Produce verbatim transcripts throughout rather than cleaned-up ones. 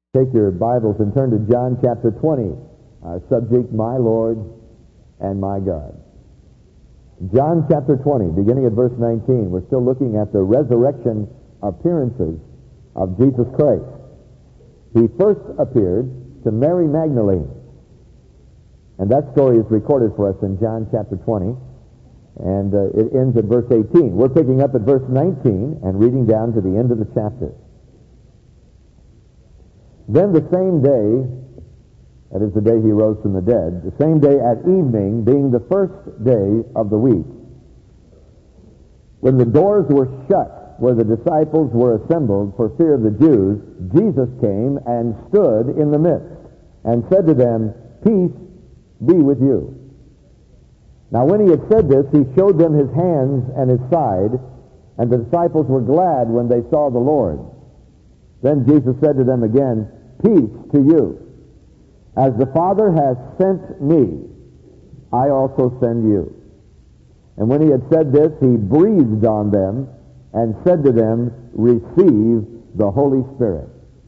Take your Bibles and turn to John chapter twenty. Our subject, my Lord and my God. John chapter twenty, beginning at verse nineteen. We're still looking at the resurrection appearances of Jesus Christ. He first appeared to Mary Magdalene. And that story is recorded for us in John chapter twenty. And uh, it ends at verse eighteen. We're picking up at verse nineteen and reading down to the end of the chapter. Then the same day, that is the day he rose from the dead, the same day at evening, being the first day of the week, when the doors were shut where the disciples were assembled for fear of the Jews, Jesus came and stood in the midst and said to them, "Peace be with you." Now when he had said this, he showed them his hands and his side, and the disciples were glad when they saw the Lord. Then Jesus said to them again, "Peace to you. As the Father has sent me, I also send you." And when he had said this, he breathed on them and said to them, "Receive the Holy Spirit.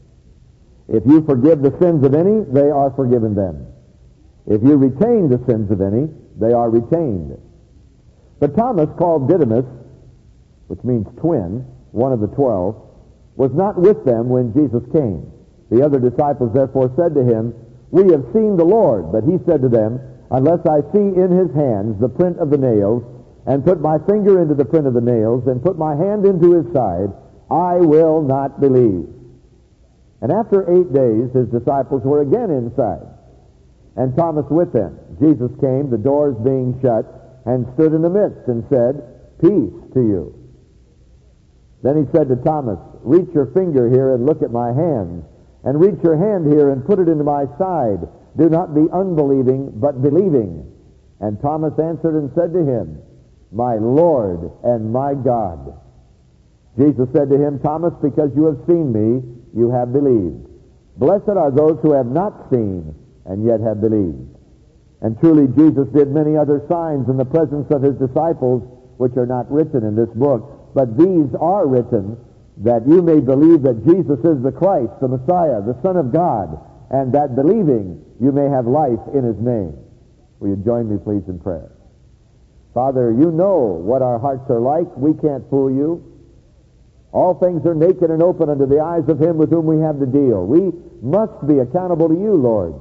If you forgive the sins of any, they are forgiven them. If you retain the sins of any, they are retained." But Thomas, called Didymus, which means twin, one of the twelve, was not with them when Jesus came. The other disciples therefore said to him, "We have seen the Lord." But he said to them, "Unless I see in his hands the print of the nails, and put my finger into the print of the nails, and put my hand into his side, I will not believe." And after eight days his disciples were again inside, and Thomas with them. Jesus came, the doors being shut, and stood in the midst, and said, "Peace to you." Then he said to Thomas, "Reach your finger here and look at my hands, and reach your hand here and put it into my side. Do not be unbelieving, but believing." And Thomas answered and said to him, "My Lord and my God." Jesus said to him, "Thomas, because you have seen me, you have believed. Blessed are those who have not seen and yet have believed." And truly Jesus did many other signs in the presence of his disciples, which are not written in this book. But these are written that you may believe that Jesus is the Christ, the Messiah, the Son of God, and that believing you may have life in his name. Will you join me, please, in prayer? Father, you know what our hearts are like. We can't fool you. All things are naked and open unto the eyes of him with whom we have to deal. We must be accountable to you, Lord.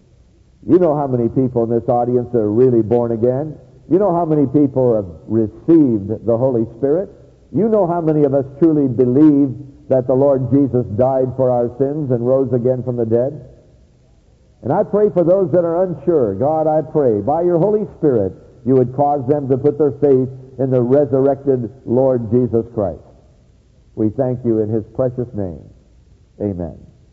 You know how many people in this audience are really born again. You know how many people have received the Holy Spirit. You know how many of us truly believe that the Lord Jesus died for our sins and rose again from the dead. And I pray for those that are unsure. God, I pray, by your Holy Spirit, you would cause them to put their faith in the resurrected Lord Jesus Christ. We thank you in his precious name. Amen.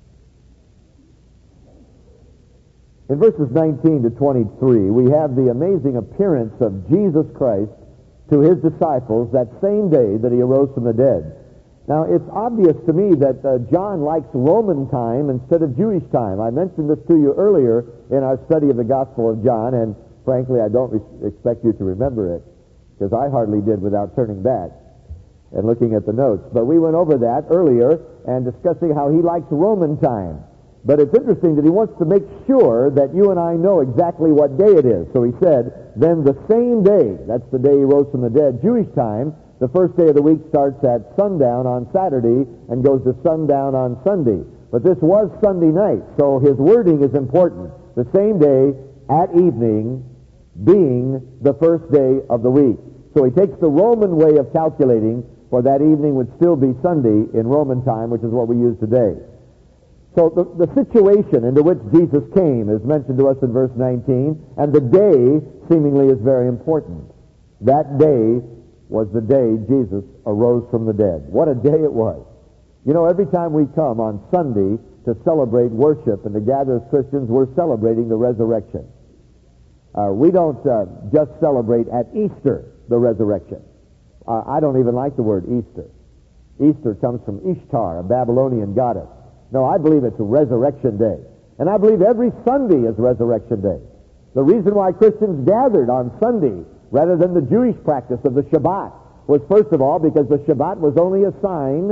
In verses nineteen to twenty-three, we have the amazing appearance of Jesus Christ to his disciples that same day that he arose from the dead. Now, it's obvious to me that uh, John likes Roman time instead of Jewish time. I mentioned this to you earlier in our study of the Gospel of John, and frankly, I don't re- expect you to remember it, because I hardly did without turning back and looking at the notes. But we went over that earlier and discussing how he likes Roman time. But it's interesting that he wants to make sure that you and I know exactly what day it is. So he said, then the same day, that's the day he rose from the dead, Jewish time, the first day of the week starts at sundown on Saturday and goes to sundown on Sunday. But this was Sunday night, so his wording is important. The same day at evening being the first day of the week. So he takes the Roman way of calculating, for that evening would still be Sunday in Roman time, which is what we use today. So the, the situation into which Jesus came is mentioned to us in verse nineteen, and the day seemingly is very important. That day was the day Jesus arose from the dead. What a day it was. You know, every time we come on Sunday to celebrate worship and to gather as Christians, we're celebrating the resurrection. Uh, we don't uh, just celebrate at Easter the resurrection. Uh, I don't even like the word Easter. Easter comes from Ishtar, a Babylonian goddess. No, I believe it's a resurrection day. And I believe every Sunday is resurrection day. The reason why Christians gathered on Sunday rather than the Jewish practice of the Shabbat was, first of all, because the Shabbat was only a sign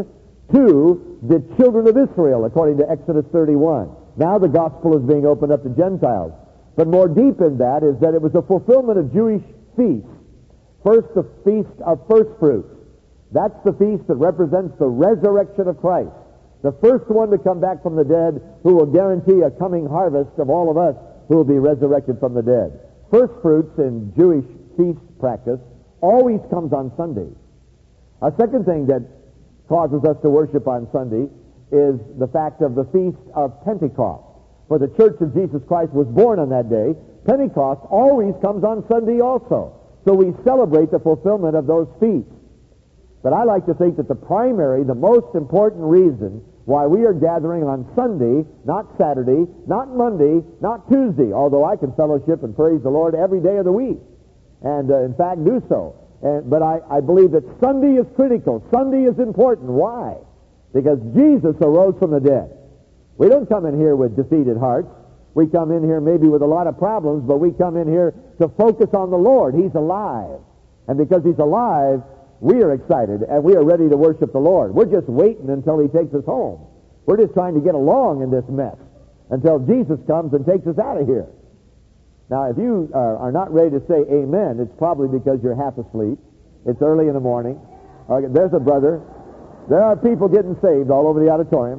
to the children of Israel, according to Exodus thirty-one. Now the gospel is being opened up to Gentiles. But more deep in that is that it was a fulfillment of Jewish feasts. First, the Feast of First Fruits. That's the feast that represents the resurrection of Christ. The first one to come back from the dead, who will guarantee a coming harvest of all of us who will be resurrected from the dead. First fruits in Jewish feast practice always comes on Sunday. A second thing that causes us to worship on Sunday is the fact of the Feast of Pentecost. For the Church of Jesus Christ was born on that day. Pentecost always comes on Sunday also. So we celebrate the fulfillment of those feasts. But I like to think that the primary, the most important reason why we are gathering on Sunday, not Saturday, not Monday, not Tuesday, although I can fellowship and praise the Lord every day of the week, and uh, in fact do so. And, but I, I believe that Sunday is critical. Sunday is important. Why? Because Jesus arose from the dead. We don't come in here with defeated hearts. We come in here maybe with a lot of problems, but we come in here to focus on the Lord. He's alive. And because He's alive, we are excited, and we are ready to worship the Lord. We're just waiting until He takes us home. We're just trying to get along in this mess until Jesus comes and takes us out of here. Now, if you uh, are not ready to say amen, it's probably because you're half asleep. It's early in the morning. Okay, there's a brother. There are people getting saved all over the auditorium.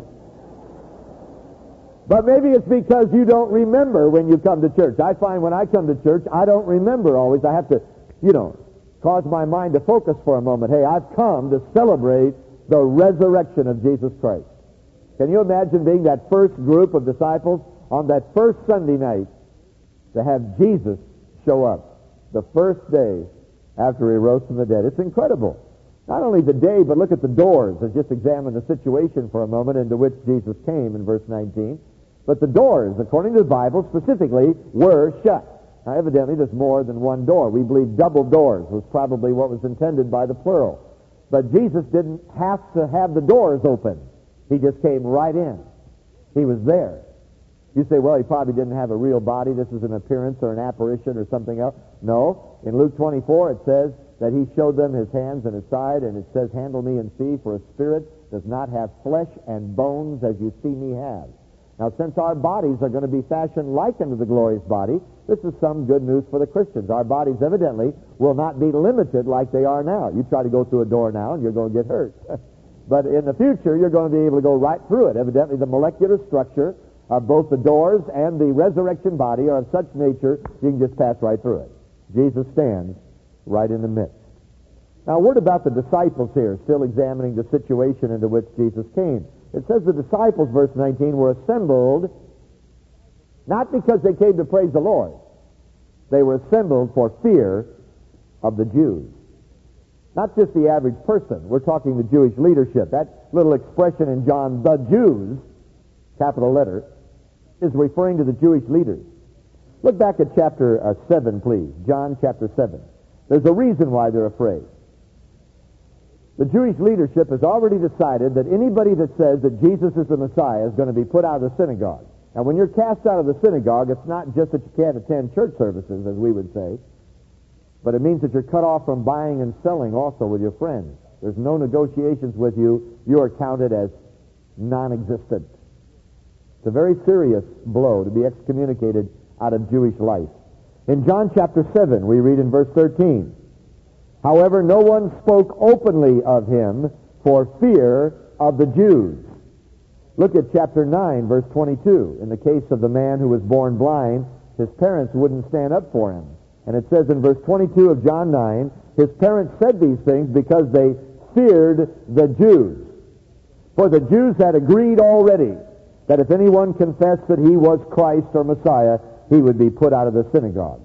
But maybe it's because you don't remember when you come to church. I find when I come to church, I don't remember always. I have to, you know, cause my mind to focus for a moment. Hey, I've come to celebrate the resurrection of Jesus Christ. Can you imagine being that first group of disciples on that first Sunday night to have Jesus show up the first day after He rose from the dead? It's incredible. Not only the day, but look at the doors. Let's just examine the situation for a moment into which Jesus came in verse nineteen. But the doors, according to the Bible, specifically, were shut. Now, evidently, there's more than one door. We believe double doors was probably what was intended by the plural. But Jesus didn't have to have the doors open. He just came right in. He was there. You say, well, He probably didn't have a real body. This is an appearance or an apparition or something else. No. In Luke twenty-four, it says that He showed them His hands and His side, and it says, handle me and see, for a spirit does not have flesh and bones as you see me have. Now, since our bodies are going to be fashioned like unto the glorious body, this is some good news for the Christians. Our bodies evidently will not be limited like they are now. You try to go through a door now and you're going to get hurt. But in the future, you're going to be able to go right through it. Evidently, the molecular structure of both the doors and the resurrection body are of such nature you can just pass right through it. Jesus stands right in the midst. Now, a word about the disciples here, still examining the situation into which Jesus came. It says the disciples, verse nineteen, were assembled not because they came to praise the Lord. They were assembled for fear of the Jews. Not just the average person. We're talking the Jewish leadership. That little expression in John, the Jews, capital letter, is referring to the Jewish leaders. Look back at chapter uh, seven, please. John chapter seven. There's a reason why they're afraid. The Jewish leadership has already decided that anybody that says that Jesus is the Messiah is going to be put out of the synagogue. Now, when you're cast out of the synagogue, it's not just that you can't attend church services, as we would say, but it means that you're cut off from buying and selling also with your friends. There's no negotiations with you. You are counted as non-existent. It's a very serious blow to be excommunicated out of Jewish life. In John chapter seven, we read in verse thirteen, however, no one spoke openly of Him for fear of the Jews. Look at chapter nine, verse twenty-two. In the case of the man who was born blind, his parents wouldn't stand up for him. And it says in verse twenty-two of John nine, his parents said these things because they feared the Jews. For the Jews had agreed already that if anyone confessed that he was Christ or Messiah, he would be put out of the synagogue.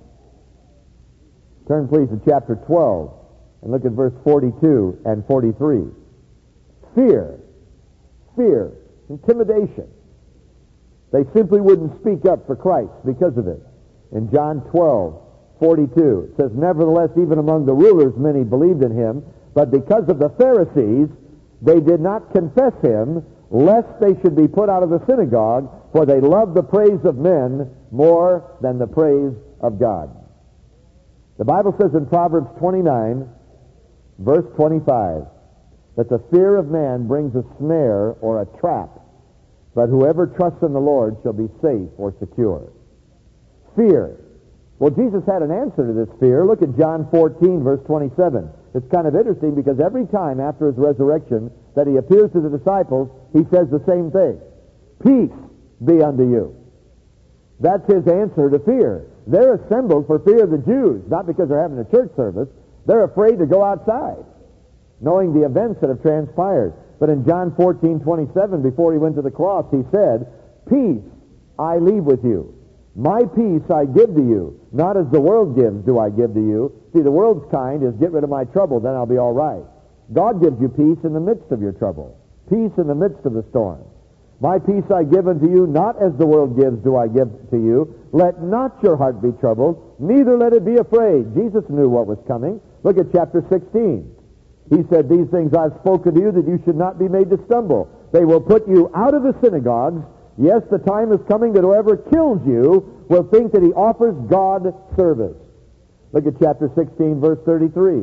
Turn please to chapter twelve. And look at verse forty-two and forty-three. Fear. Fear. Intimidation. They simply wouldn't speak up for Christ because of it. In John twelve, forty-two, it says, nevertheless, even among the rulers many believed in Him, but because of the Pharisees, they did not confess Him, lest they should be put out of the synagogue, for they loved the praise of men more than the praise of God. The Bible says in Proverbs twenty-nine, verse twenty-five, that the fear of man brings a snare or a trap, but whoever trusts in the Lord shall be safe or secure. Fear. Well, Jesus had an answer to this fear. Look at John fourteen, verse twenty-seven. It's kind of interesting because every time after his resurrection that he appears to the disciples, he says the same thing. Peace be unto you. That's his answer to fear. They're assembled for fear of the Jews, not because they're having a church service. They're afraid to go outside, knowing the events that have transpired. But in John fourteen, twenty-seven, before he went to the cross, he said, Peace I leave with you. My peace I give to you. Not as the world gives do I give to you. See, the world's kind is get rid of my trouble, then I'll be all right. God gives you peace in the midst of your trouble. Peace in the midst of the storm. My peace I give unto you, not as the world gives do I give to you. Let not your heart be troubled, neither let it be afraid. Jesus knew what was coming. Look at chapter sixteen. He said, These things I've spoken to you, that you should not be made to stumble. They will put you out of the synagogues. Yes, the time is coming that whoever kills you will think that he offers God service. Look at chapter sixteen, verse thirty-three.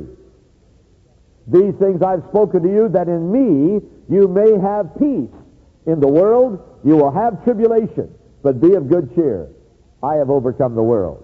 These things I've spoken to you, that in me you may have peace. In the world you will have tribulation, but be of good cheer. I have overcome the world.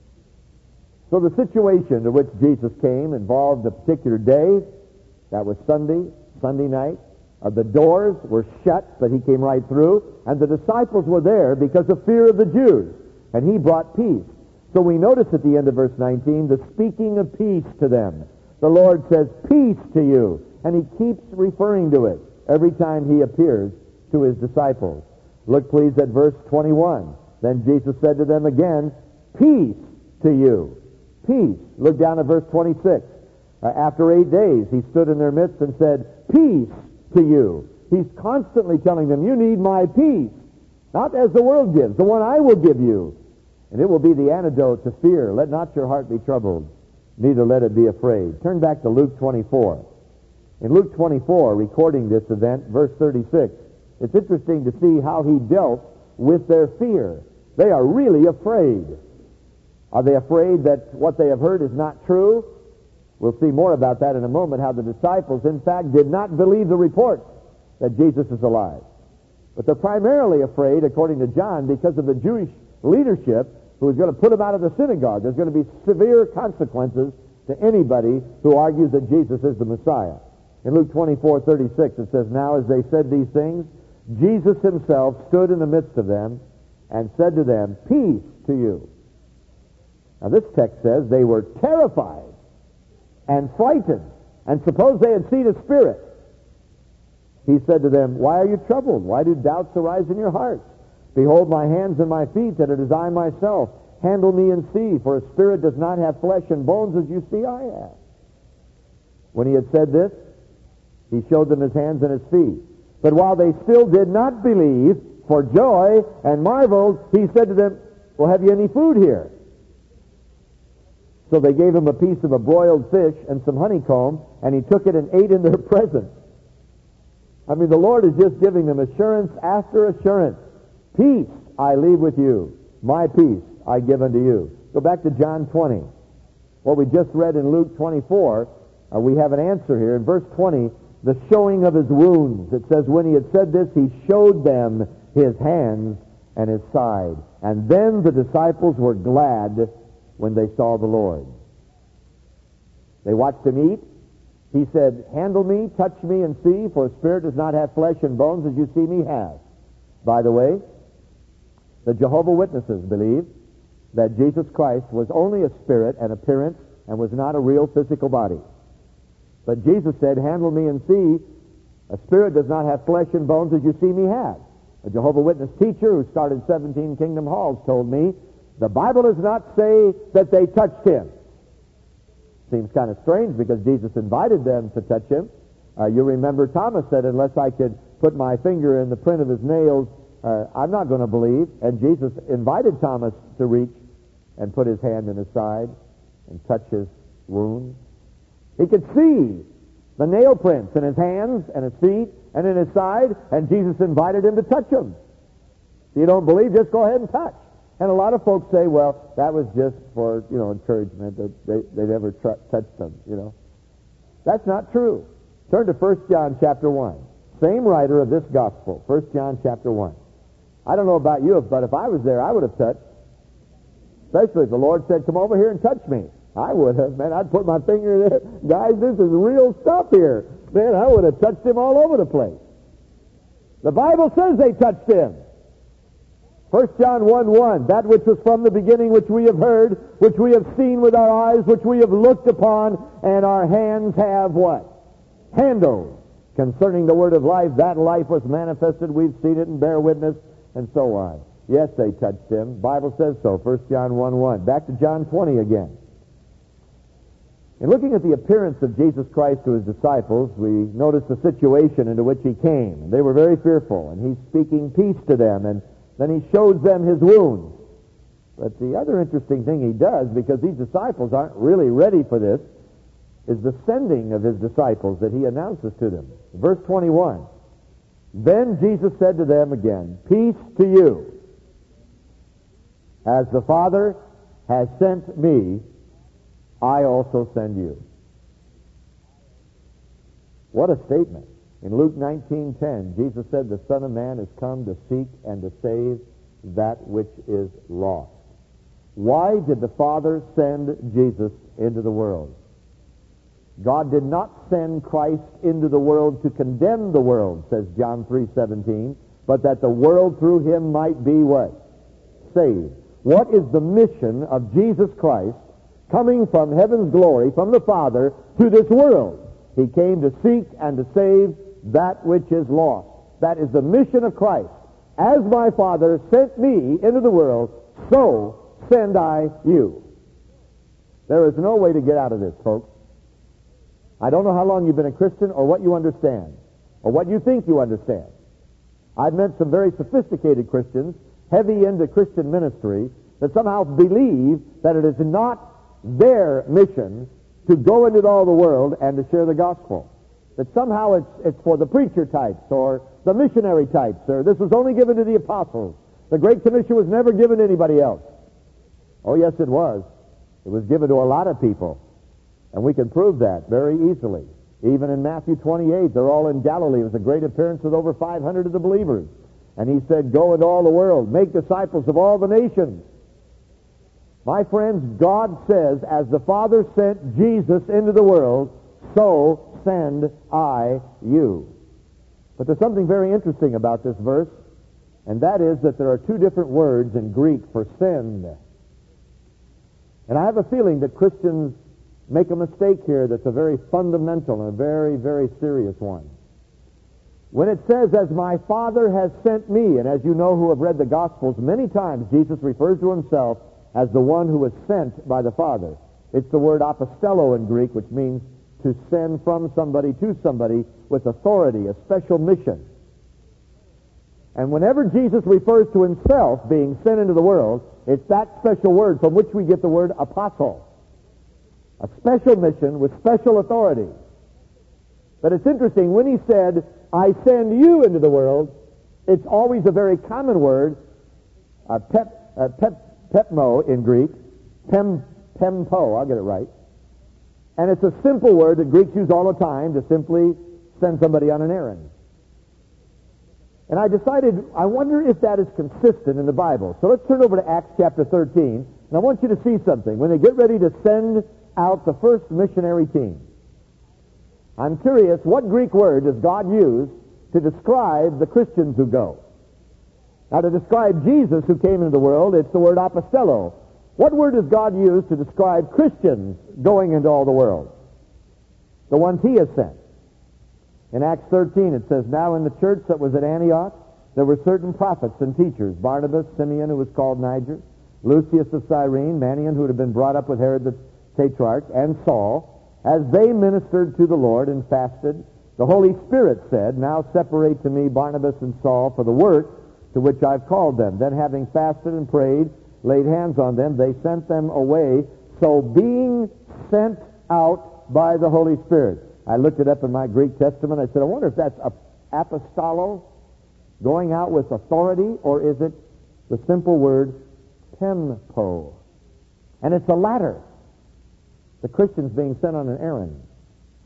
So the situation to which Jesus came involved a particular day. That was Sunday, Sunday night. Uh, the doors were shut, but he came right through. And the disciples were there because of fear of the Jews. And he brought peace. So we notice at the end of verse nineteen, the speaking of peace to them. The Lord says, Peace to you. And he keeps referring to it every time he appears to his disciples. Look please at verse twenty-one. Then Jesus said to them again, Peace to you. Peace. Look down at verse twenty-six. Uh, after eight days, he stood in their midst and said, Peace to you. He's constantly telling them, you need my peace. Not as the world gives, the one I will give you. And it will be the antidote to fear. Let not your heart be troubled, neither let it be afraid. Turn back to Luke twenty-four. In Luke twenty-four, recording this event, verse thirty-six, it's interesting to see how he dealt with their fear. They are really afraid. Are they afraid that what they have heard is not true? We'll see more about that in a moment, how the disciples, in fact, did not believe the report that Jesus is alive. But they're primarily afraid, according to John, because of the Jewish leadership who is going to put them out of the synagogue. There's going to be severe consequences to anybody who argues that Jesus is the Messiah. In Luke twenty-four, thirty-six, it says, Now as they said these things, Jesus himself stood in the midst of them and said to them, Peace to you. Now this text says they were terrified and frightened, and suppose they had seen a spirit. He said to them, Why are you troubled? Why do doubts arise in your hearts? Behold my hands and my feet, that it is I myself. Handle me and see, for a spirit does not have flesh and bones as you see I have. When he had said this, he showed them his hands and his feet. But while they still did not believe, for joy and marveled, he said to them, Well, have you any food here? So they gave him a piece of a broiled fish and some honeycomb, and he took it and ate in their presence. I mean, the Lord is just giving them assurance after assurance. Peace I leave with you. My peace I give unto you. Go back to John twenty. What we just read in Luke twenty-four, uh, we have an answer here. In verse twenty, the showing of his wounds. It says, when he had said this, he showed them his hands and his side. And then the disciples were glad when they saw the Lord. They watched him eat. He said, Handle me, touch me, and see, for a spirit does not have flesh and bones as you see me have. By the way, the Jehovah's Witnesses believe that Jesus Christ was only a spirit, an appearance, and was not a real physical body. But Jesus said, Handle me and see, a spirit does not have flesh and bones as you see me have. A Jehovah's Witness teacher who started seventeen Kingdom Halls told me, the Bible does not say that they touched him. Seems kind of strange because Jesus invited them to touch him. Uh, you remember Thomas said, unless I could put my finger in the print of his nails, uh, I'm not going to believe. And Jesus invited Thomas to reach and put his hand in his side and touch his wound. He could see the nail prints in his hands and his feet and in his side, and Jesus invited him to touch them. If you don't believe, just go ahead and touch. And a lot of folks say, well, that was just for, you know, encouragement, that they, they never tr- touched them, you know. That's not true. Turn to First John chapter one. Same writer of this gospel, First John chapter one. I don't know about you, but if I was there, I would have touched. Especially if the Lord said, come over here and touch me. I would have, man. I'd put my finger there. Guys, this is real stuff here. Man, I would have touched him all over the place. The Bible says they touched him. First John one one, that which was from the beginning, which we have heard, which we have seen with our eyes, which we have looked upon, and our hands have what? Handled. Concerning the word of life, that life was manifested, we've seen it and bear witness, and so on. Yes, they touched him. Bible says so, First John one one. Back to John twenty again. In looking at the appearance of Jesus Christ to his disciples, we notice the situation into which he came. They were very fearful, and he's speaking peace to them, and then he shows them his wounds. But the other interesting thing he does, because these disciples aren't really ready for this, is the sending of his disciples that he announces to them. Verse twenty-one, then Jesus said to them again, peace to you. As the Father has sent me, I also send you. What a statement. In Luke nineteen ten, Jesus said, the Son of Man has come to seek and to save that which is lost. Why did the Father send Jesus into the world? God did not send Christ into the world to condemn the world, says John three seventeen, but that the world through him might be what? Saved. What is the mission of Jesus Christ coming from heaven's glory, from the Father, to this world? He came to seek and to save that which is lost. That is the mission of Christ. As my Father sent me into the world, so send I you. There is no way to get out of this, folks. I don't know how long you've been a Christian or what you understand or what you think you understand. I've met some very sophisticated Christians, heavy into Christian ministry, that somehow believe that it is not their mission to go into all the world and to share the gospel. That somehow it's, it's for the preacher types or the missionary types, or this was only given to the apostles. The Great Commission was never given to anybody else. Oh, yes, it was. It was given to a lot of people. And we can prove that very easily. Even in Matthew twenty-eight, they're all in Galilee. It was a great appearance with over five hundred of the believers. And he said, go into all the world, make disciples of all the nations. My friends, God says, as the Father sent Jesus into the world, so send I you. But there's something very interesting about this verse, and that is that there are two different words in Greek for send. And I have a feeling that Christians make a mistake here that's a very fundamental and a very, very serious one. When it says, as my Father has sent me, and as you know who have read the Gospels, many times Jesus refers to himself as the one who was sent by the Father. It's the word apostello in Greek, which means to send from somebody to somebody with authority, a special mission. And whenever Jesus refers to himself being sent into the world, it's that special word from which we get the word apostle. A special mission with special authority. But it's interesting, when he said, I send you into the world, it's always a very common word, uh, pep, uh, pep, pepmo in Greek, pem, pempo, I'll get it right. And it's a simple word that Greeks use all the time to simply send somebody on an errand. And I decided, I wonder if that is consistent in the Bible. So let's turn over to Acts chapter thirteen, and I want you to see something. When they get ready to send out the first missionary team, I'm curious, what Greek word does God use to describe the Christians who go? Now, to describe Jesus who came into the world, it's the word apostello. What word does God use to describe Christians going into all the world? The ones he has sent. In Acts thirteen, it says, now in the church that was at Antioch, there were certain prophets and teachers, Barnabas, Simeon, who was called Niger, Lucius of Cyrene, Manaen, who had been brought up with Herod the Tetrarch, and Saul. As they ministered to the Lord and fasted, the Holy Spirit said, now separate to me Barnabas and Saul for the work to which I've called them. Then having fasted and prayed, laid hands on them, they sent them away. So being sent out by the Holy Spirit. I looked it up in my Greek Testament. I said, I wonder if that's apostolo, going out with authority, or is it the simple word tempo? And it's the latter. The Christians being sent on an errand.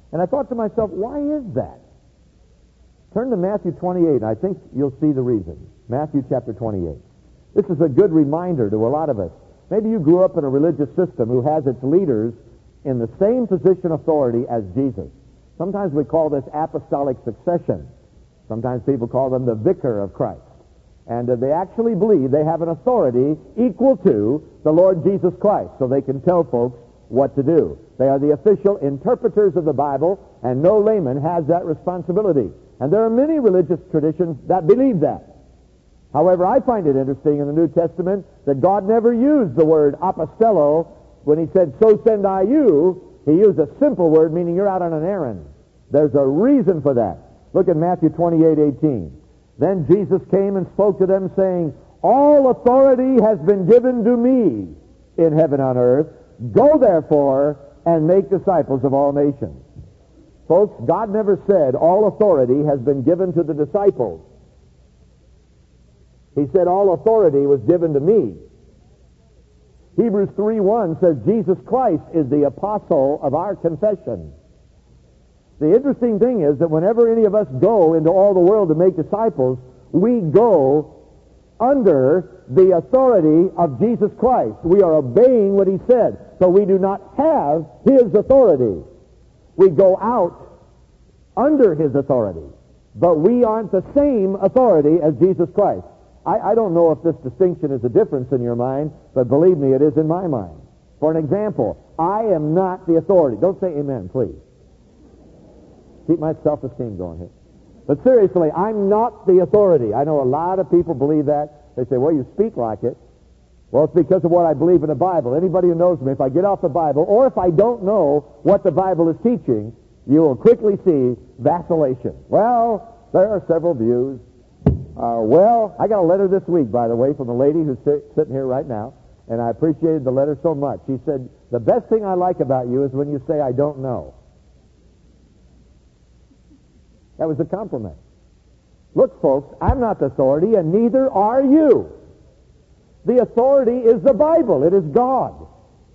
And I thought to myself, why is that? Turn to Matthew twenty-eight, and I think you'll see the reason. Matthew chapter twenty-eight. This is a good reminder to a lot of us. Maybe you grew up in a religious system who has its leaders in the same position of authority as Jesus. Sometimes we call this apostolic succession. Sometimes people call them the vicar of Christ. And uh, they actually believe they have an authority equal to the Lord Jesus Christ, so they can tell folks what to do. They are the official interpreters of the Bible, and no layman has that responsibility. And there are many religious traditions that believe that. However, I find it interesting in the New Testament that God never used the word apostello when he said, so send I you. He used a simple word, meaning you're out on an errand. There's a reason for that. Look at Matthew twenty-eight eighteen. Then Jesus came and spoke to them, saying, all authority has been given to me in heaven and on earth. Go therefore and make disciples of all nations. Folks, God never said all authority has been given to the disciples. He said all authority was given to me. Hebrews three one says Jesus Christ is the apostle of our confession. The interesting thing is that whenever any of us go into all the world to make disciples, we go under the authority of Jesus Christ. We are obeying what he said, so we do not have his authority. We go out under his authority, but we aren't the same authority as Jesus Christ. I, I don't know if this distinction is a difference in your mind, but believe me, it is in my mind. For an example, I am not the authority. Don't say amen, please. Keep my self-esteem going here. But seriously, I'm not the authority. I know a lot of people believe that. They say, well, you speak like it. Well, it's because of what I believe in the Bible. Anybody who knows me, if I get off the Bible, or if I don't know what the Bible is teaching, you will quickly see vacillation. Well, there are several views. Uh, well, I got a letter this week, by the way, from a lady who's sit, sitting here right now, and I appreciated the letter so much. She said, the best thing I like about you is when you say I don't know. That was a compliment. Look, folks, I'm not the authority, and neither are you. The authority is the Bible. It is God.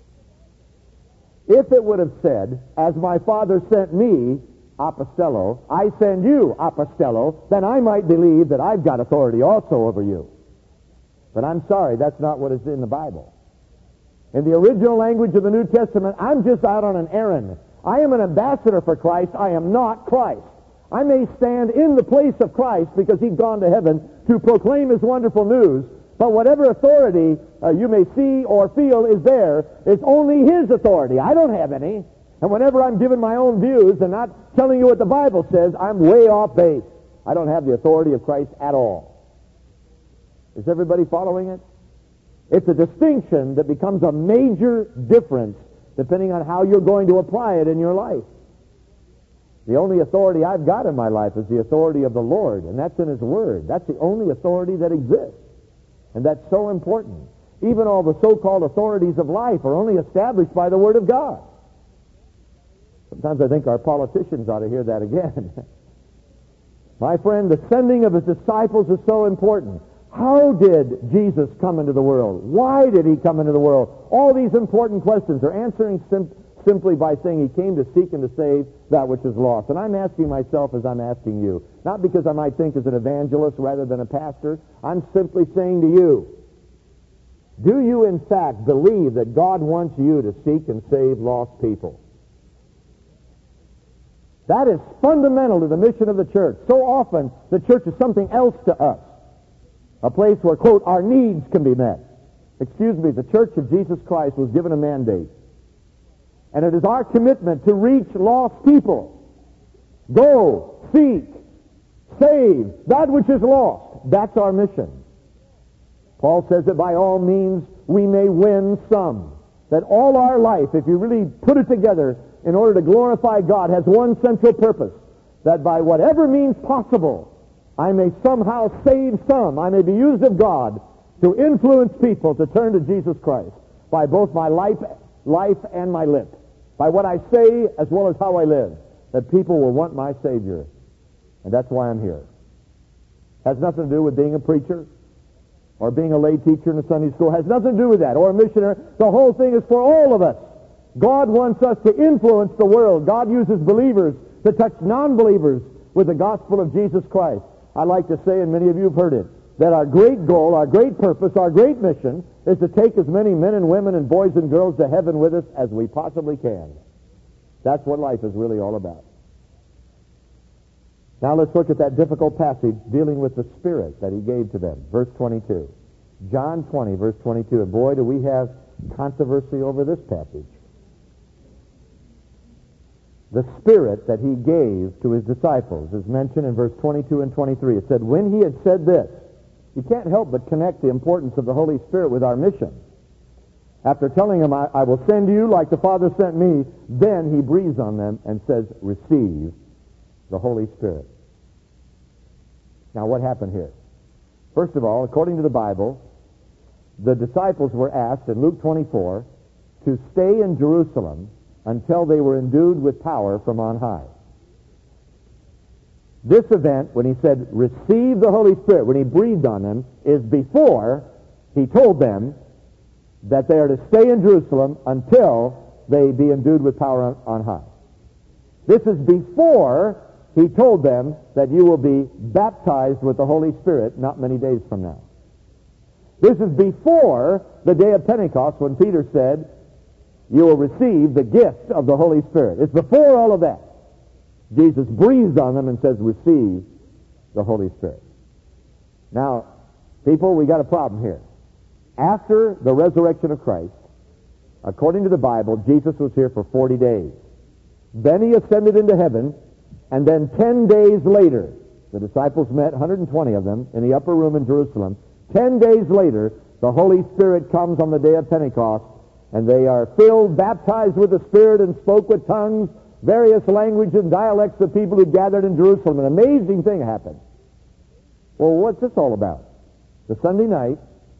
If it would have said, as my Father sent me, apostello, I send you, apostello, then I might believe that I've got authority also over you. But I'm sorry, that's not what is in the Bible. In the original language of the New Testament, I'm just out on an errand. I am an ambassador for Christ. I am not Christ. I may stand in the place of Christ because he's gone to heaven to proclaim his wonderful news, but whatever authority uh, you may see or feel is there, it's only his authority. I don't have any. And whenever I'm giving my own views and not telling you what the Bible says, I'm way off base. I don't have the authority of Christ at all. Is everybody following it? It's a distinction that becomes a major difference depending on how you're going to apply it in your life. The only authority I've got in my life is the authority of the Lord, and that's in his Word. That's the only authority that exists. And that's so important. Even all the so-called authorities of life are only established by the Word of God. Sometimes I think our politicians ought to hear that again. My friend, the sending of his disciples is so important. How did Jesus come into the world? Why did he come into the world? All these important questions are answering sim- simply by saying he came to seek and to save that which is lost. And I'm asking myself as I'm asking you, not because I might think as an evangelist rather than a pastor. I'm simply saying to you, do you in fact believe that God wants you to seek and save lost people? That is fundamental to the mission of the church. So often, the church is something else to us. A place where, quote, our needs can be met. Excuse me, the Church of Jesus Christ was given a mandate. And it is our commitment to reach lost people. Go, seek, save that which is lost. That's our mission. Paul says that by all means we may win some. That all our life, if you really put it together in order to glorify God, has one central purpose. That by whatever means possible, I may somehow save some. I may be used of God to influence people to turn to Jesus Christ by both my life, life and my lips. By what I say as well as how I live. That people will want my Savior. And that's why I'm here. Has nothing to do with being a preacher or being a lay teacher in a Sunday school. Has nothing to do with that. Or a missionary. The whole thing is for all of us. God wants us to influence the world. God uses believers to touch non-believers with the gospel of Jesus Christ. I like to say, and many of you have heard it, that our great goal, our great purpose, our great mission is to take as many men and women and boys and girls to heaven with us as we possibly can. That's what life is really all about. Now let's look at that difficult passage dealing with the Spirit that he gave to them. Verse twenty-two. John twenty, verse twenty-two. And boy, do we have controversy over this passage. The Spirit that he gave to his disciples is mentioned in verse twenty-two and twenty-three. It said, when he had said this, you can't help but connect the importance of the Holy Spirit with our mission. After telling them, I, I will send you like the Father sent me, then he breathes on them and says, receive the Holy Spirit. Now what happened here? First of all, according to the Bible, the disciples were asked in Luke twenty-four to stay in Jerusalem until they were endued with power from on high. This event, when he said, receive the Holy Spirit, when he breathed on them, is before he told them that they are to stay in Jerusalem until they be endued with power on, on high. This is before he told them that you will be baptized with the Holy Spirit not many days from now. This is before the day of Pentecost when Peter said, you will receive the gift of the Holy Spirit. It's before all of that. Jesus breathes on them and says, receive the Holy Spirit. Now, people, we got a problem here. After the resurrection of Christ, according to the Bible, Jesus was here for forty days. Then he ascended into heaven, and then ten days later, the disciples met, one hundred twenty of them, in the upper room in Jerusalem. Ten days later, the Holy Spirit comes on the day of Pentecost, and they are filled, baptized with the Spirit, and spoke with tongues, various languages and dialects of people who gathered in Jerusalem. An amazing thing happened. Well, what's this all about? The Sunday night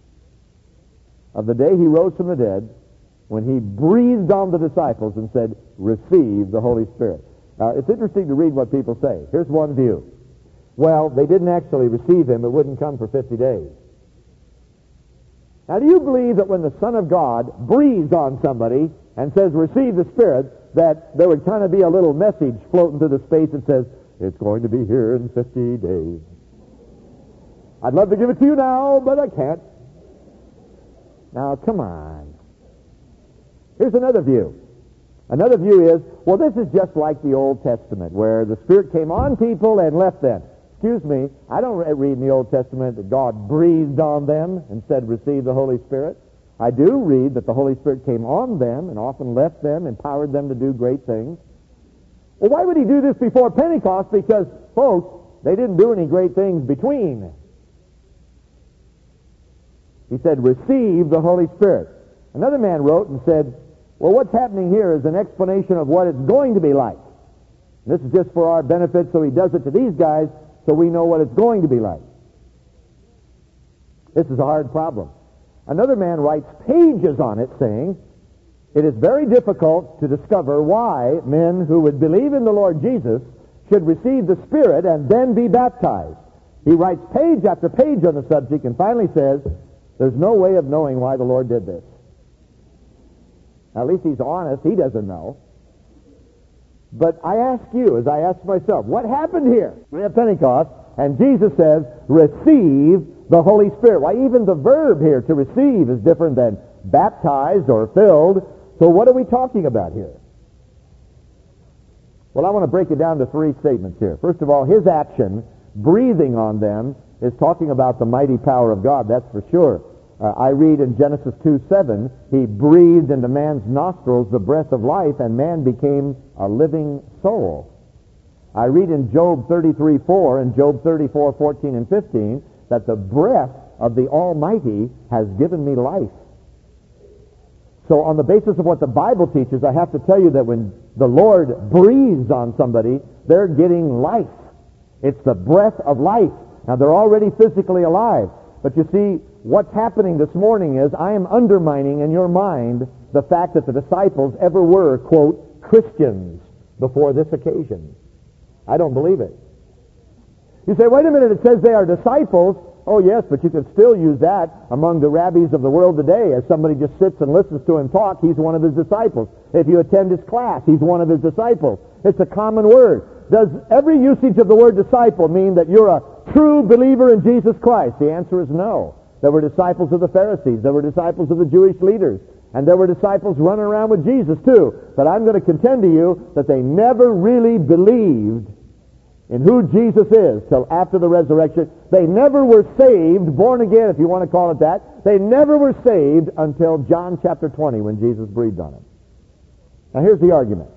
of the day he rose from the dead, when he breathed on the disciples and said, receive the Holy Spirit. Now, it's interesting to read what people say. Here's one view. Well, they didn't actually receive him. It wouldn't come for fifty days. Now, do you believe that when the Son of God breathes on somebody and says, receive the Spirit, that there would kind of be a little message floating through the space that says, it's going to be here in fifty days. I'd love to give it to you now, but I can't. Now, come on. Here's another view. Another view is, well, this is just like the Old Testament, where the Spirit came on people and left them. Excuse me, I don't read in the Old Testament that God breathed on them and said, receive the Holy Spirit. I do read that the Holy Spirit came on them and often left them, empowered them to do great things. Well, why would he do this before Pentecost? Because, folks, they didn't do any great things between. He said, receive the Holy Spirit. Another man wrote and said, well, what's happening here is an explanation of what it's going to be like. And this is just for our benefit, so he does it to these guys so we know what it's going to be like. This is a hard problem. Another man writes pages on it saying, it is very difficult to discover why men who would believe in the Lord Jesus should receive the Spirit and then be baptized. He writes page after page on the subject and finally says, there's no way of knowing why the Lord did this. Now, at least he's honest. He doesn't know. But I ask you, as I ask myself, what happened here at Pentecost? And Jesus says, receive the Holy Spirit. Why, even the verb here, to receive, is different than baptized or filled. So what are we talking about here? Well, I want to break it down to three statements here. First of all, his action, breathing on them, is talking about the mighty power of God, that's for sure. Uh, I read in Genesis two seven, he breathed into man's nostrils the breath of life, and man became a living soul. I read in Job thirty-three four and Job thirty-four fourteen and fifteen that the breath of the Almighty has given me life. So on the basis of what the Bible teaches, I have to tell you that when the Lord breathes on somebody, they're getting life. It's the breath of life. Now, they're already physically alive. But you see, what's happening this morning is I am undermining in your mind the fact that the disciples ever were, quote, Christians before this occasion. I don't believe it. You say, wait a minute, it says they are disciples. Oh, yes, but you can still use that among the rabbis of the world today. As somebody just sits and listens to him talk, he's one of his disciples. If you attend his class, he's one of his disciples. It's a common word. Does every usage of the word disciple mean that you're a true believer in Jesus Christ? The answer is no. There were disciples of the Pharisees. There were disciples of the Jewish leaders. And there were disciples running around with Jesus too. But I'm going to contend to you that they never really believed in who Jesus is till after the resurrection. They never were saved, born again if you want to call it that. They never were saved until John chapter twenty when Jesus breathed on them. Now here's the argument.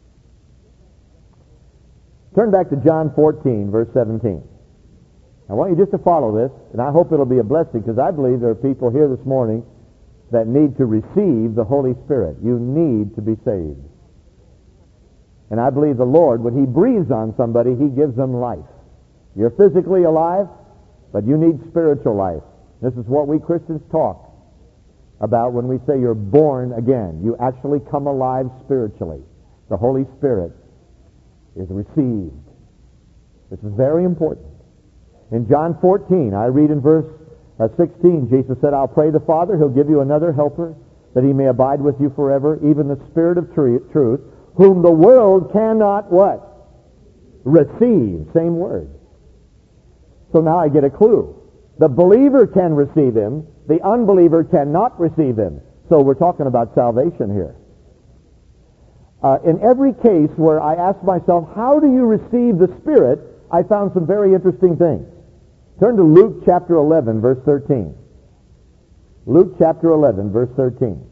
Turn back to John fourteen, verse seventeen. I want you just to follow this, and I hope it'll be a blessing, because I believe there are people here this morning that need to receive the Holy Spirit. You need to be saved. And I believe the Lord, when He breathes on somebody, He gives them life. You're physically alive, but you need spiritual life. This is what we Christians talk about when we say you're born again. You actually come alive spiritually. The Holy Spirit is received. This is very important. In John fourteen, I read in verse uh, sixteen, Jesus said, I'll pray the Father, He'll give you another helper, that He may abide with you forever, even the Spirit of tr- truth, whom the world cannot what? Receive. Same word. So now I get a clue. The believer can receive Him. The unbeliever cannot receive Him. So we're talking about salvation here. Uh, in every case where I ask myself, how do you receive the Spirit, I found some very interesting things. Turn to Luke chapter eleven, verse thirteen. Luke chapter eleven, verse thirteen.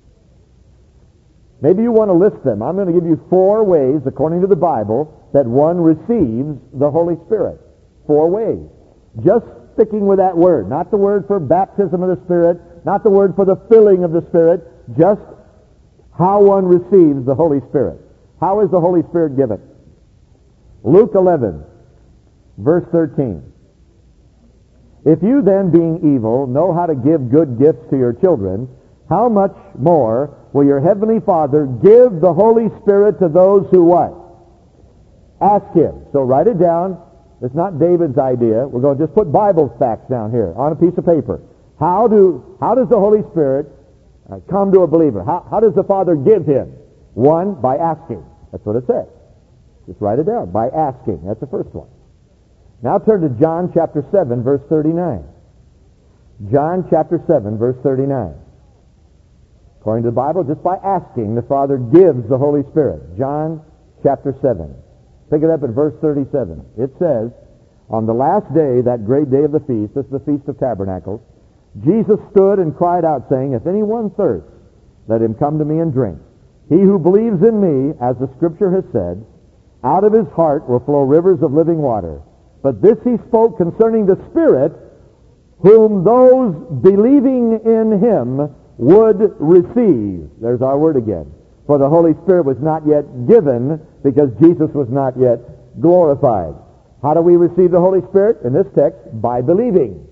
Maybe you want to list them. I'm going to give you four ways, according to the Bible, that one receives the Holy Spirit. Four ways. Just sticking with that word. Not the word for baptism of the Spirit, not the word for the filling of the Spirit, just how one receives the Holy Spirit. How is the Holy Spirit given? Luke eleven, verse thirteen. If you then, being evil, know how to give good gifts to your children, how much more will your heavenly Father give the Holy Spirit to those who what? Ask Him. So write it down. It's not David's idea. We're going to just put Bible facts down here on a piece of paper. How do how does the Holy Spirit uh, come to a believer? How, how does the Father give Him? One, by asking. That's what it says. Just write it down. By asking. That's the first one. Now turn to John chapter seven, verse thirty-nine. John chapter seven, verse thirty-nine. According to the Bible, just by asking, the Father gives the Holy Spirit. John chapter seven. Pick it up at verse thirty-seven. It says, on the last day, that great day of the feast, this is the Feast of Tabernacles, Jesus stood and cried out, saying, if anyone thirsts, let him come to me and drink. He who believes in me, as the Scripture has said, out of his heart will flow rivers of living water. But this he spoke concerning the Spirit, whom those believing in Him would receive. There's our word again. For the Holy Spirit was not yet given because Jesus was not yet glorified. How do we receive the Holy Spirit? In this text, by believing.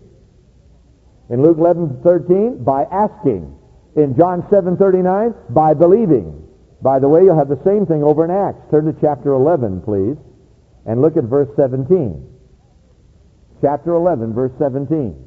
In Luke eleven thirteen, by asking. In John seven thirty-nine, by believing. By the way, you'll have the same thing over in Acts. Turn to chapter eleven, please, and look at verse seventeen. Chapter eleven, verse seventeen.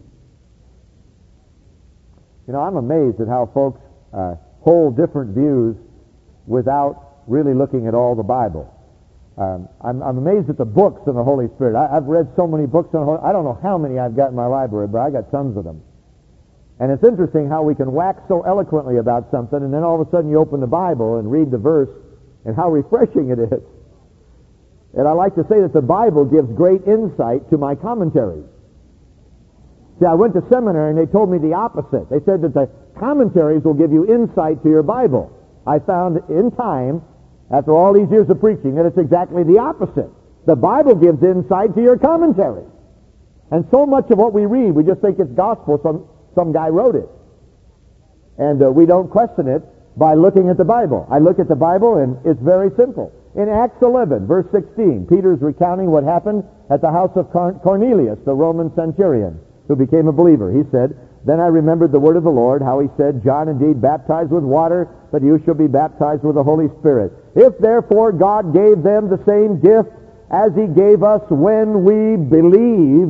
You know, I'm amazed at how folks uh, hold different views without really looking at all the Bible. Um, I'm, I'm amazed at the books on the Holy Spirit. I, I've read so many books on the Holy Spirit. I don't know how many I've got in my library, but I got tons of them. And it's interesting how we can wax so eloquently about something, and then all of a sudden you open the Bible and read the verse, and how refreshing it is. And I like to say that the Bible gives great insight to my commentaries. See, I went to seminary and they told me the opposite. They said that the commentaries will give you insight to your Bible. I found in time, after all these years of preaching, that it's exactly the opposite. The Bible gives insight to your commentary. And so much of what we read, we just think it's gospel. Some, some guy wrote it. And uh, we don't question it by looking at the Bible. I look at the Bible and it's very simple. In Acts eleven, verse sixteen, Peter's recounting what happened at the house of Cornelius, the Roman centurion, who became a believer. He said, then I remembered the word of the Lord, how he said, John indeed baptized with water, but you shall be baptized with the Holy Spirit. If therefore God gave them the same gift as He gave us when we believed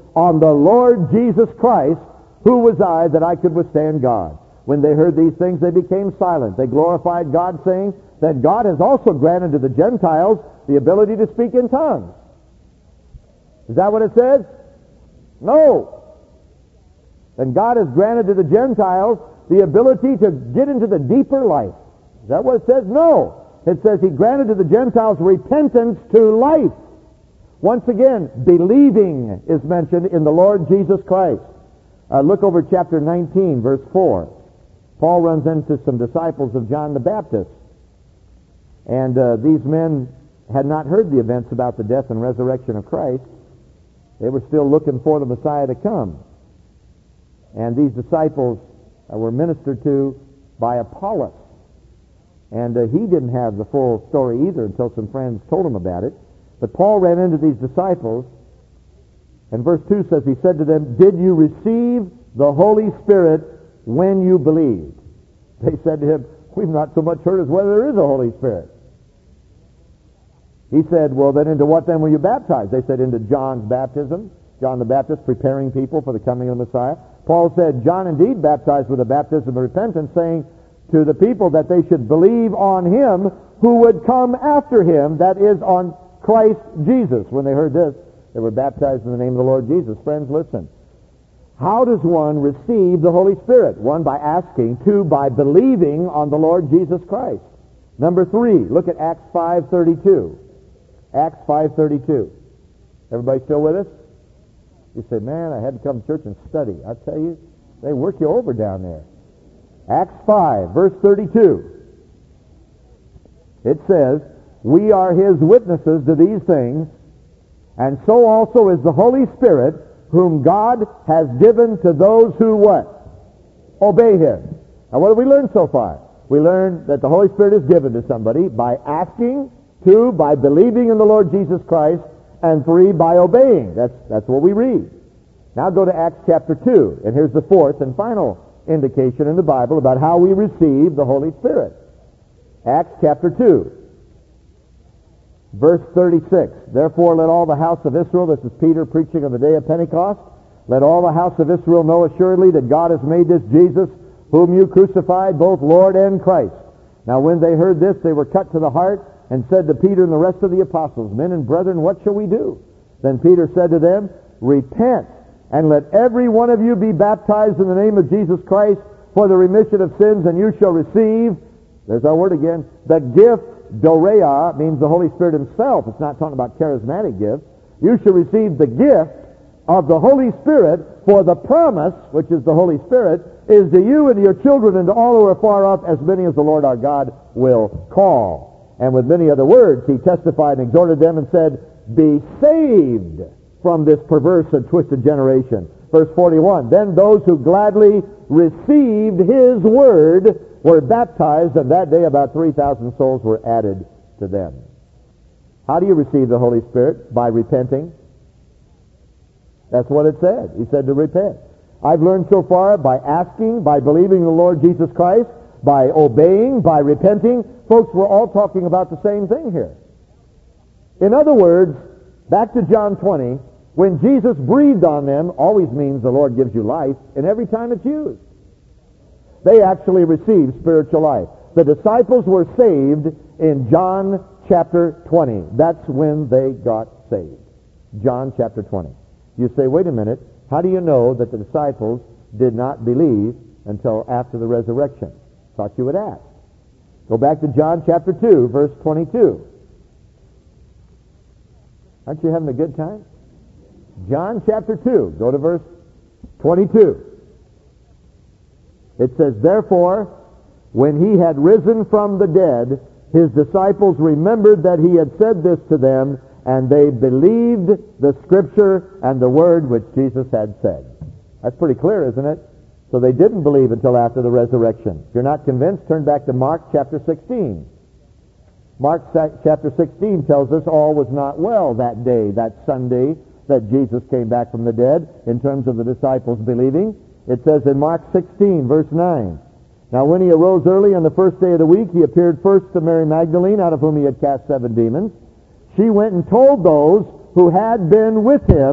on the Lord Jesus Christ, who was I that I could withstand God? When they heard these things, they became silent. They glorified God, saying that God has also granted to the Gentiles the ability to speak in tongues. Is that what it says? No. Then God has granted to the Gentiles the ability to get into the deeper life. Is that what it says? No. It says He granted to the Gentiles repentance to life. Once again, believing is mentioned in the Lord Jesus Christ. Uh, look over chapter nineteen, verse four. Paul runs into some disciples of John the Baptist. And uh, these men had not heard the events about the death and resurrection of Christ. They were still looking for the Messiah to come. And these disciples uh, were ministered to by Apollos. And uh, he didn't have the full story either until some friends told him about it. But Paul ran into these disciples, and verse two says, he said to them, "Did you receive the Holy Spirit when you believed?" They said to him, "We've not so much heard as whether there is a Holy Spirit." He said, "Well, then into what then were you baptized?" They said, "Into John's baptism." John the Baptist preparing people for the coming of the Messiah. Paul said, "John indeed baptized with a baptism of repentance, saying to the people that they should believe on Him who would come after Him, that is, on Christ Jesus." When they heard this, they were baptized in the name of the Lord Jesus. Friends, listen. How does one receive the Holy Spirit? One, by asking. Two, by believing on the Lord Jesus Christ. Number three, look at Acts five thirty-two. Acts five thirty-two. Everybody still with us? You say, "Man, I had to come to church and study." I tell you, they work you over down there. Acts five, verse thirty-two. It says, "We are His witnesses to these things, and so also is the Holy Spirit, whom God has given to those who" what? Obey Him. Now, what have we learned so far? We learned that the Holy Spirit is given to somebody by asking. Two, by believing in the Lord Jesus Christ. And three, by obeying. That's, that's what we read. Now go to Acts chapter two. And here's the fourth and final indication in the Bible about how we receive the Holy Spirit. Acts chapter two. Verse thirty-six. "Therefore let all the house of Israel," this is Peter preaching on the day of Pentecost, "let all the house of Israel know assuredly that God has made this Jesus, whom you crucified, both Lord and Christ." Now when they heard this, they were cut to the heart, and said to Peter and the rest of the apostles, "Men and brethren, what shall we do?" Then Peter said to them, "Repent, and let every one of you be baptized in the name of Jesus Christ for the remission of sins, and you shall receive," there's our word again, "the gift," dorea, means the Holy Spirit Himself. It's not talking about charismatic gifts. "You shall receive the gift of the Holy Spirit, for the promise," which is the Holy Spirit, "is to you and to your children and to all who are far off, as many as the Lord our God will call." And with many other words, he testified and exhorted them and said, "Be saved from this perverse and twisted generation." Verse forty-one, "Then those who gladly received His word were baptized, and that day about three thousand souls were added to them." How do you receive the Holy Spirit? By repenting. That's what it said. He said to repent. I've learned so far by asking, by believing in the Lord Jesus Christ, by obeying, by repenting. Folks, we're all talking about the same thing here. In other words, back to John twenty, when Jesus breathed on them, always means the Lord gives you life, and every time it's used. They actually received spiritual life. The disciples were saved in John chapter twenty. That's when they got saved. John chapter twenty. You say, wait a minute, how do you know that the disciples did not believe until after the resurrection? Thought you would ask. Go back to John chapter two, verse twenty-two. Aren't you having a good time? John chapter two, go to verse twenty-two. It says, "Therefore, when He had risen from the dead, His disciples remembered that He had said this to them, and they believed the Scripture and the word which Jesus had said." That's pretty clear, isn't it? So they didn't believe until after the resurrection. If you're not convinced, turn back to Mark chapter sixteen. Mark chapter sixteen tells us all was not well that day, that Sunday that Jesus came back from the dead, in terms of the disciples believing. It says in Mark sixteen, verse nine, "Now when He arose early on the first day of the week, He appeared first to Mary Magdalene, out of whom He had cast seven demons. She went and told those who had been with Him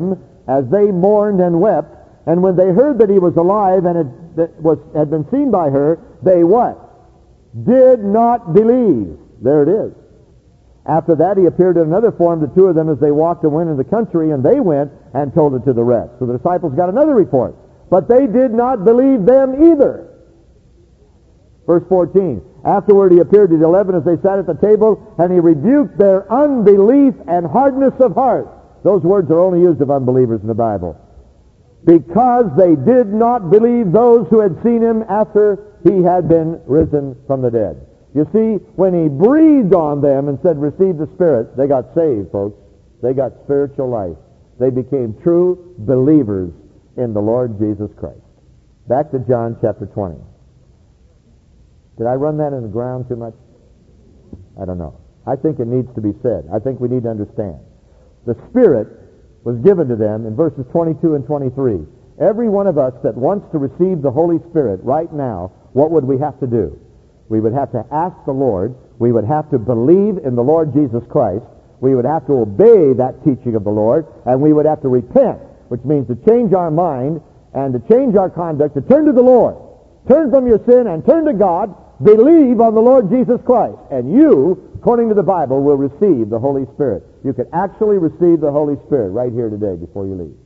as they mourned and wept. And when they heard that he was alive and had, that was, had been seen by her, they what? Did not believe. There it is. After that, he appeared in another form to two of them as they walked and went into the country, and they went and told it to the rest. So the disciples got another report. But they did not believe them either. Verse fourteen. Afterward he appeared to the eleven as they sat at the table, and he rebuked their unbelief and hardness of heart. Those words are only used of unbelievers in the Bible. Because they did not believe those who had seen him after he had been risen from the dead. You see, when he breathed on them and said, receive the Spirit, they got saved, folks. They got spiritual life. They became true believers in the Lord Jesus Christ. Back to John chapter twenty. Did I run that in the ground too much? I don't know. I think it needs to be said. I think we need to understand. The Spirit was given to them in verses twenty-two and twenty-three. Every one of us that wants to receive the Holy Spirit right now, what would we have to do? We would have to ask the Lord. We would have to believe in the Lord Jesus Christ. We would have to obey that teaching of the Lord. And we would have to repent, which means to change our mind and to change our conduct, to turn to the Lord. Turn from your sin and turn to God. Believe on the Lord Jesus Christ. And you, according to the Bible, will receive the Holy Spirit. You can actually receive the Holy Spirit right here today before you leave.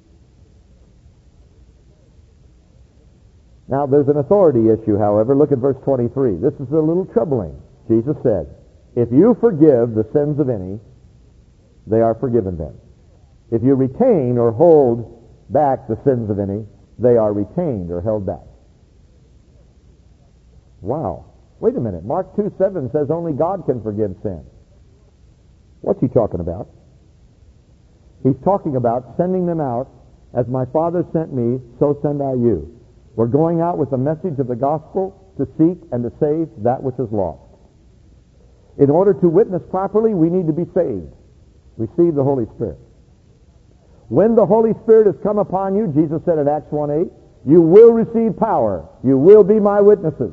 Now, there's an authority issue, however. Look at verse twenty-three. This is a little troubling. Jesus said, if you forgive the sins of any, they are forgiven them. If you retain or hold back the sins of any, they are retained or held back. Wow. Wait a minute. Mark two seven says only God can forgive sin. What's he talking about? He's talking about sending them out. As my Father sent me, so send I you. We're going out with the message of the gospel to seek and to save that which is lost. In order to witness properly, we need to be saved. Receive the Holy Spirit. When the Holy Spirit has come upon you, Jesus said in Acts one eight, you will receive power. You will be my witnesses.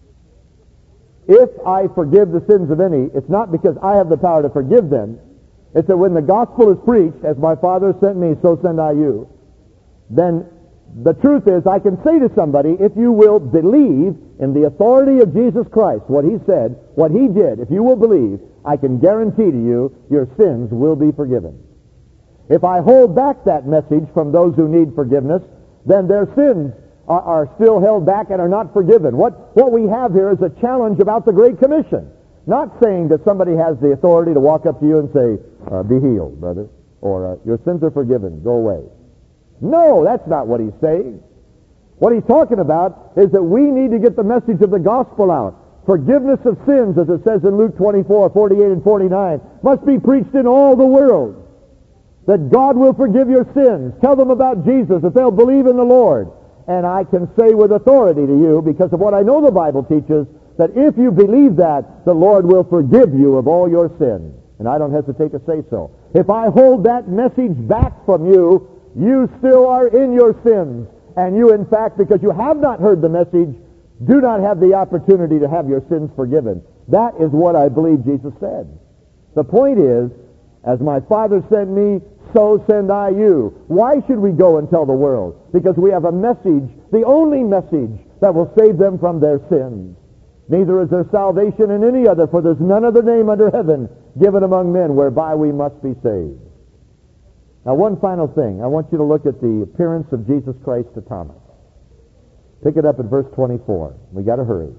If I forgive the sins of any, it's not because I have the power to forgive them. It's that when the gospel is preached, as my Father sent me, so send I you, then the truth is, I can say to somebody, if you will believe in the authority of Jesus Christ, what he said, what he did, if you will believe, I can guarantee to you, your sins will be forgiven. If I hold back that message from those who need forgiveness, then their sins are, are still held back and are not forgiven. What, what we have here is a challenge about the Great Commission. Not saying that somebody has the authority to walk up to you and say, uh, be healed, brother, or uh, your sins are forgiven, go away. No, that's not what he's saying. What he's talking about is that we need to get the message of the gospel out. Forgiveness of sins, as it says in Luke twenty-four, forty-eight and forty-nine, must be preached in all the world. That God will forgive your sins. Tell them about Jesus, that they'll believe in the Lord. And I can say with authority to you, because of what I know the Bible teaches, that if you believe that, the Lord will forgive you of all your sins. And I don't hesitate to say so. If I hold that message back from you, you still are in your sins. And you, in fact, because you have not heard the message, do not have the opportunity to have your sins forgiven. That is what I believe Jesus said. The point is, as my Father sent me, so send I you. Why should we go and tell the world? Because we have a message, the only message that will save them from their sins. Neither is there salvation in any other, for there's none other name under heaven given among men whereby we must be saved. Now, one final thing. I want you to look at the appearance of Jesus Christ to Thomas. Pick it up at verse twenty-four. We got to hurry.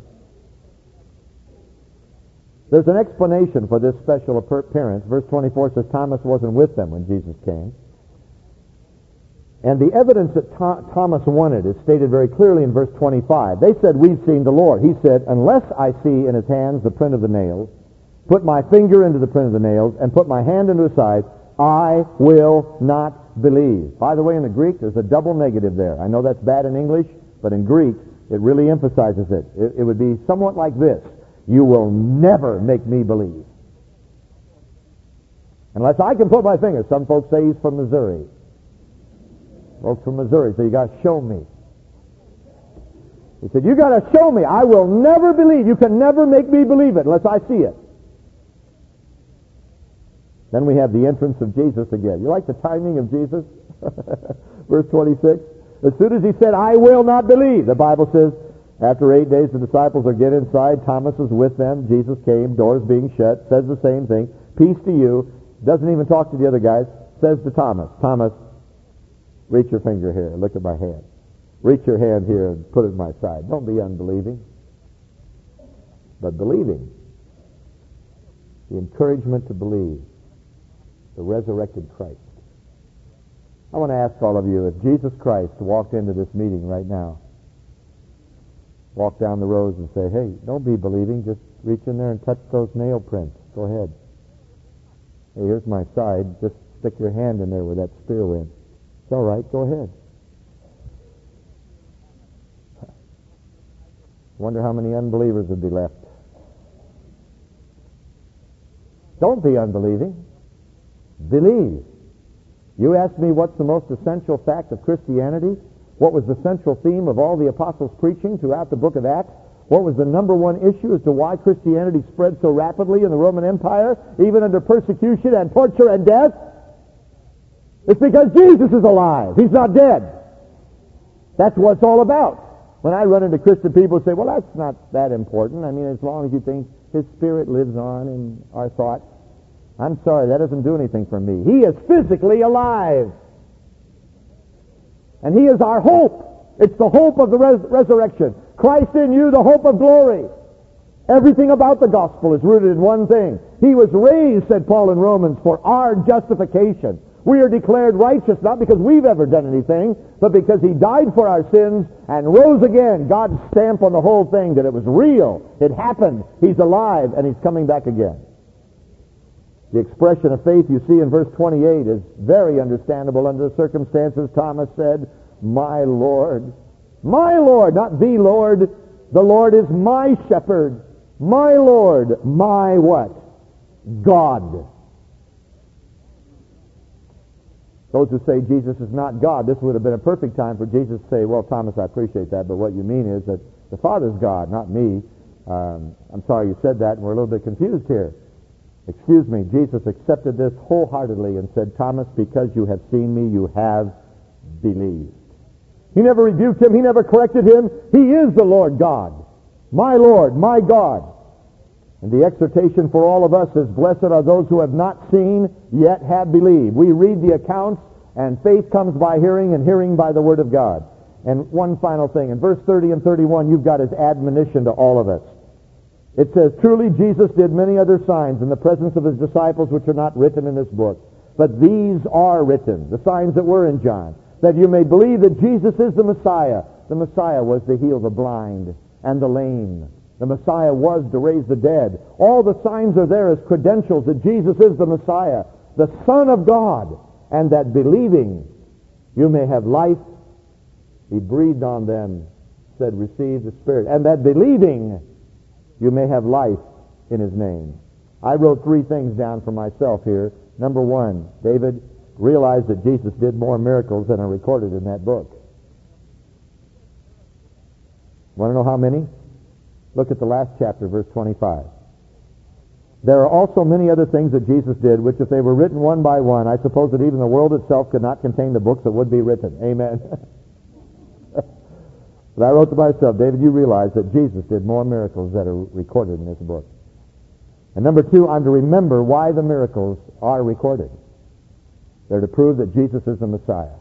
There's an explanation for this special appearance. Verse twenty-four says Thomas wasn't with them when Jesus came. And the evidence that Th- Thomas wanted is stated very clearly in verse twenty-five. They said, we've seen the Lord. He said, unless I see in his hands the print of the nails, put my finger into the print of the nails, and put my hand into his side, I will not believe. By the way, in the Greek, there's a double negative there. I know that's bad in English, but in Greek, it really emphasizes it. It, it would be somewhat like this. You will never make me believe. Unless I can put my finger. Some folks say he's from Missouri. Folks from Missouri say, you got to show me. He said, you got to show me. I will never believe. You can never make me believe it unless I see it. Then we have the entrance of Jesus again. You like the timing of Jesus? Verse twenty-six. As soon as he said, I will not believe, the Bible says, after eight days the disciples are get inside. Thomas is with them. Jesus came, doors being shut, says the same thing. Peace to you. Doesn't even talk to the other guys. Says to Thomas, Thomas, reach your finger here. Look at my hand. Reach your hand here and put it in my side. Don't be unbelieving, but believing. The encouragement to believe. The resurrected Christ. I want to ask all of you, if Jesus Christ walked into this meeting right now, walk down the rows and say, hey, don't be believing, just reach in there and touch those nail prints. Go ahead. Hey, here's my side. Just stick your hand in there where that spear went. It's all right. Go ahead. Wonder how many unbelievers would be left. Don't be unbelieving. Believe. You ask me what's the most essential fact of Christianity? What was the central theme of all the apostles' preaching throughout the book of Acts? What was the number one issue as to why Christianity spread so rapidly in the Roman Empire, even under persecution and torture and death? It's because Jesus is alive. He's not dead. That's what it's all about. When I run into Christian people who say, well, that's not that important. I mean, as long as you think His Spirit lives on in our thoughts. I'm sorry, that doesn't do anything for me. He is physically alive. And He is our hope. It's the hope of the res- resurrection. Christ in you, the hope of glory. Everything about the gospel is rooted in one thing. He was raised, said Paul in Romans, for our justification. We are declared righteous not because we've ever done anything, but because He died for our sins and rose again. God's stamp on the whole thing that it was real. It happened. He's alive and He's coming back again. The expression of faith you see in verse twenty-eight is very understandable under the circumstances. Thomas said, my Lord. My Lord, not the Lord. The Lord is my shepherd. My Lord, my what? God. Those who say Jesus is not God, this would have been a perfect time for Jesus to say, well, Thomas, I appreciate that, but what you mean is that the Father's God, not me. Um, I'm sorry you said that, and we're a little bit confused here. Excuse me, Jesus accepted this wholeheartedly and said, Thomas, because you have seen me, you have believed. He never rebuked him. He never corrected him. He is the Lord God. My Lord, my God. And the exhortation for all of us is, blessed are those who have not seen, yet have believed. We read the accounts, and faith comes by hearing, and hearing by the Word of God. And one final thing. In verse thirty and thirty-one, you've got His admonition to all of us. It says, truly Jesus did many other signs in the presence of His disciples which are not written in this book. But these are written, the signs that were in John, that you may believe that Jesus is the Messiah. The Messiah was to heal the blind and the lame. The Messiah was to raise the dead. All the signs are there as credentials that Jesus is the Messiah, the Son of God, and that believing you may have life. He breathed on them, said, receive the Spirit. And that believing you may have life in His name. I wrote three things down for myself here. Number one, David, realize that Jesus did more miracles than are recorded in that book. Want to know how many? Look at the last chapter, verse twenty-five. There are also many other things that Jesus did, which if they were written one by one, I suppose that even the world itself could not contain the books that would be written. Amen. But I wrote to myself, David, you realize that Jesus did more miracles that are recorded in this book. And number two, I'm to remember why the miracles are recorded. They're to prove that Jesus is the Messiah.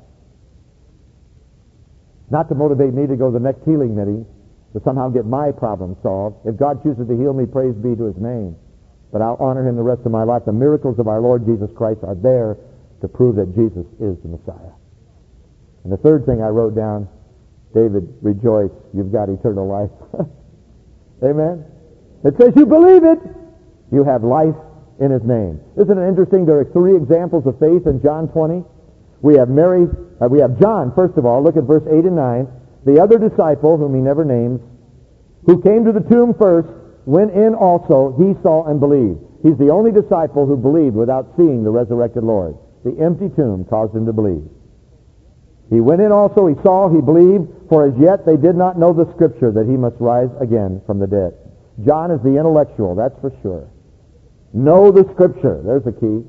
Not to motivate me to go to the next healing meeting to somehow get my problem solved. If God chooses to heal me, praise be to His name. But I'll honor Him the rest of my life. The miracles of our Lord Jesus Christ are there to prove that Jesus is the Messiah. And the third thing I wrote down, David, rejoice, you've got eternal life. Amen? It says you believe it, you have life in His name. Isn't it interesting? There are three examples of faith in John twenty. We have Mary, uh, we have John, first of all. Look at verse eight and nine. The other disciple, whom he never names, who came to the tomb first, went in also, he saw and believed. He's the only disciple who believed without seeing the resurrected Lord. The empty tomb caused him to believe. He went in also, he saw, he believed, for as yet they did not know the Scripture that He must rise again from the dead. John is the intellectual, that's for sure. Know the Scripture, there's the key.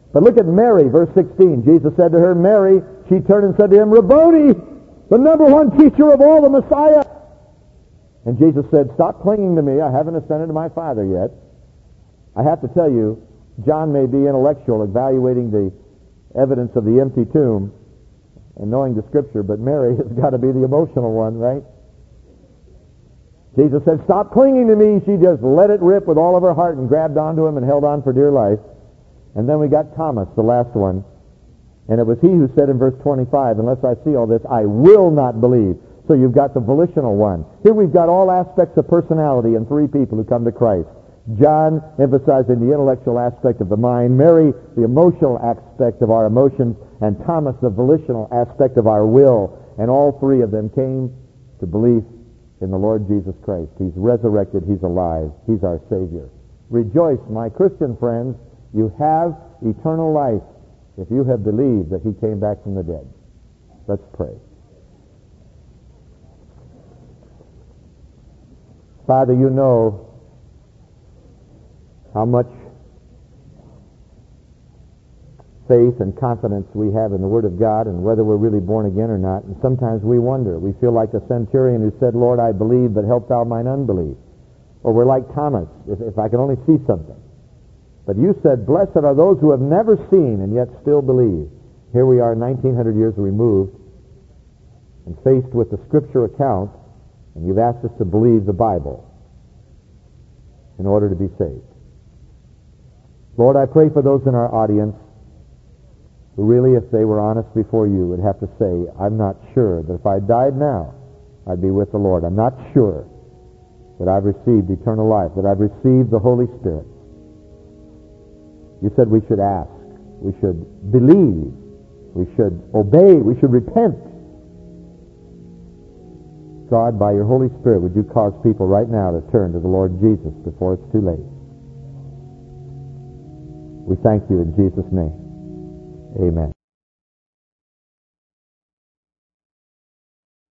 But look at Mary, verse sixteen. Jesus said to her, Mary, she turned and said to him, Rabboni, the number one teacher of all, the Messiah. And Jesus said, stop clinging to me. I haven't ascended to my Father yet. I have to tell you, John may be intellectual, evaluating the evidence of the empty tomb and knowing the Scripture, but Mary has got to be the emotional one, right? Jesus said, stop clinging to me. She just let it rip with all of her heart and grabbed onto him and held on for dear life. And then we got Thomas, the last one. And it was he who said in verse twenty-five, unless I see all this, I will not believe. So you've got the volitional one. Here we've got all aspects of personality in three people who come to Christ. John emphasizing the intellectual aspect of the mind, Mary the emotional aspect of our emotions, and Thomas the volitional aspect of our will. And all three of them came to belief in the Lord Jesus Christ. He's resurrected. He's alive. He's our Savior. Rejoice, my Christian friends. You have eternal life if you have believed that he came back from the dead. Let's pray. Father, you know how much faith and confidence we have in the Word of God and whether we're really born again or not. And sometimes we wonder. We feel like the centurion who said, Lord, I believe, but help thou mine unbelief. Or we're like Thomas, if, if I can only see something. But you said, blessed are those who have never seen and yet still believe. Here we are nineteen hundred years removed and faced with the Scripture account, and you've asked us to believe the Bible in order to be saved. Lord, I pray for those in our audience who really, if they were honest before you, would have to say, I'm not sure that if I died now, I'd be with the Lord. I'm not sure that I've received eternal life, that I've received the Holy Spirit. You said we should ask, we should believe, we should obey, we should repent. God, by your Holy Spirit, would you cause people right now to turn to the Lord Jesus before it's too late? We thank you in Jesus' name. Amen.